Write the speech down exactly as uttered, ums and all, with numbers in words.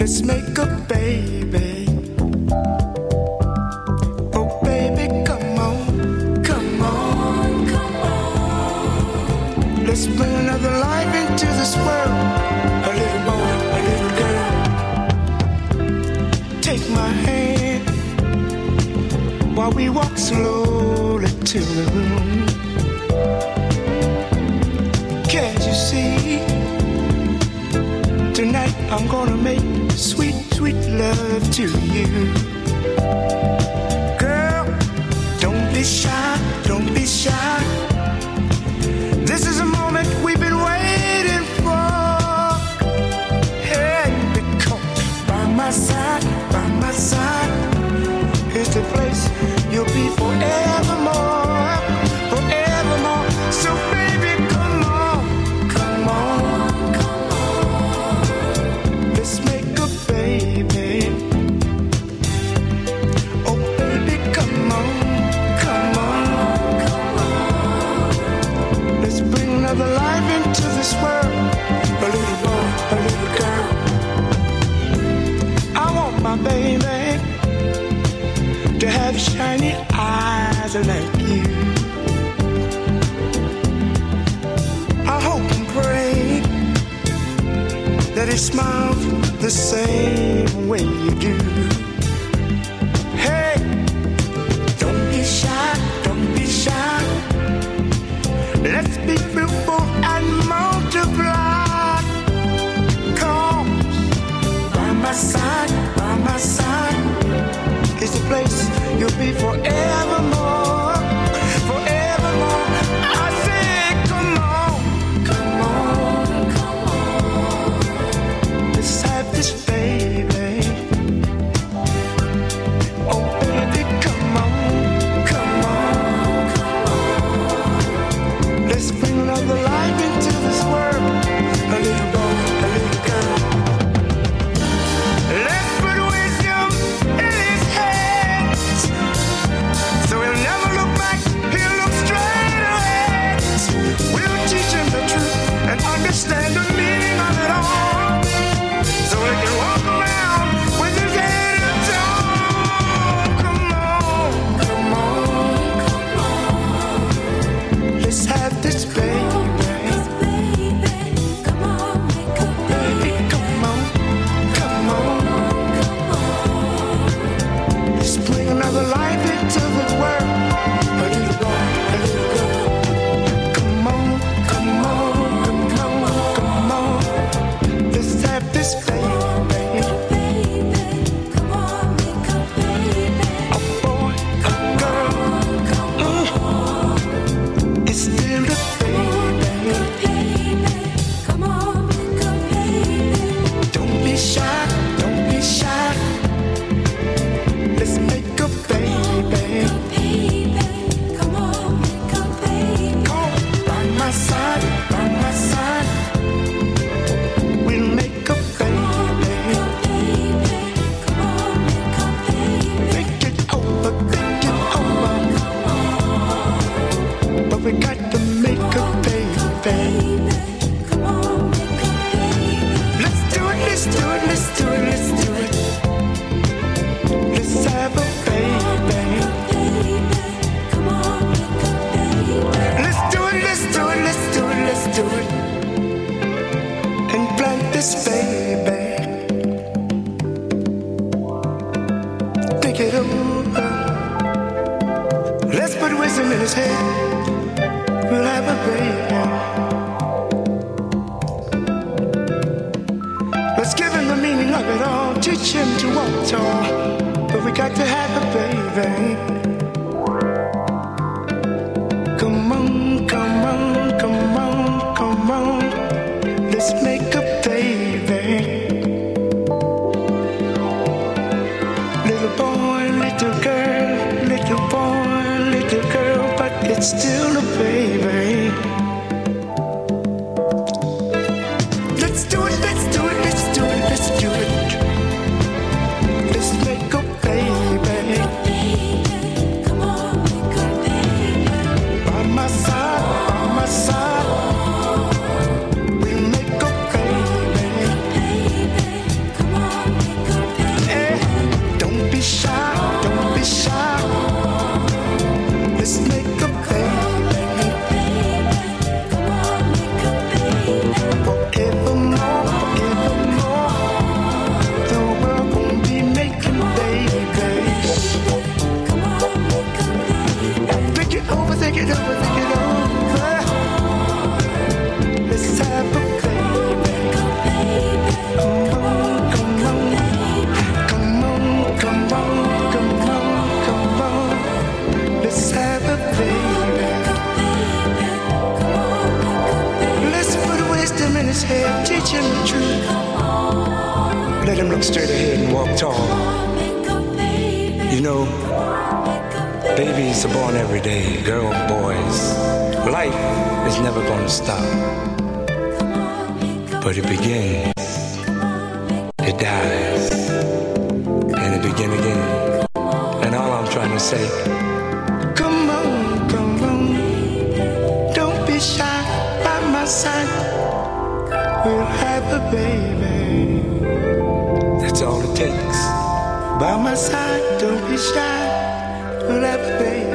Let's make a baby. Oh baby, come on, come on, come on. Let's bring another life into this world. A little boy, a little girl. Take my hand while we walk slowly to the room. Can't you see? Tonight I'm gonna make sweet, sweet love to you. Girl, don't be shy, don't be shy. This is a moment we've been waiting for. Hey, because by my side, by my side, is the place you'll be forevermore, forevermore. So baby, come on, come on, come on. Let's make a baby. Oh baby, come on, come on, come on. Let's bring another life into this world. A little boy, a little girl. I want my baby to have shiny eyes like you. I hope and pray that he smiles the same way you do. Hey, don't be shy, don't be shy. Let's be fruitful and multiply. Come by my side, by my side. It's the place you'll be forevermore, forevermore. I say, come on, come on, come on. Let's have this baby. Oh baby, come on, come on, come on. Let's bring another life into this world. A little boy, a little girl. Let's put wisdom in his hands, so he'll never look back, he'll look straight ahead. We'll teach him the truth and understand the meaning of it all, so he can walk around with his head up tall. Come on, come on, come on. Let's have this baby. Baby, come on, come on. Let's bring another life into the world. A little boy, a little girl. Come on, come on, come on, come on. Let's have this baby. A boy, a girl. Mm. It's still a baby. Don't be shy, don't be shy. Let's make a baby. Come by my side, by my side. We'll make a baby. Think it over, think it over. But we got to make a baby. Let's do it, let's do it, let's do it, let's do it. Let's have a baby. Let's do it, let's do it, let's do it, let's do it. And plant this baby. Think it over. Let's put wisdom in his head. We'll have a baby. Let's give him the meaning of it all. Teach him to walk tall. But we got to have a baby. Come on, come on, come on, come on. Let's make a baby. Little boy, little girl, little boy, little girl, but it's still a baby. Let's do it, let's do it, let's do it, let's do it. Let's make a baby. his head, teach him the truth. Let him look straight ahead and walk tall. You know, babies are born every day, girls, boys. Life is never gonna stop. But it begins, it dies, and it begin again. And all I'm trying to say, come on, come on, don't be shy by my side. We'll have a baby. That's all it takes. By my side, don't be shy. We'll have a baby.